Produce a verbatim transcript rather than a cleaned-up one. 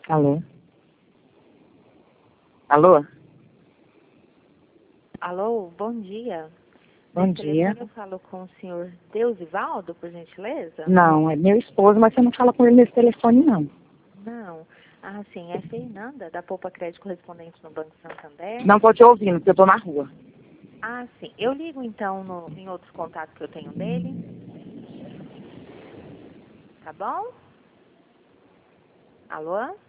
Alô? Alô? Alô, bom dia. Bom Nesse dia. telefone eu falo com o senhor Deusivaldo, por gentileza? Não, é meu esposo, mas você não fala com ele nesse telefone, não. Não. Ah, sim, é Fernanda, da Poupa Crédito Correspondente no Banco Santander. Não tô te ouvindo, porque eu tô na rua. Ah, sim. Eu ligo então no, em outros contatos que eu tenho dele. Tá bom? Alô?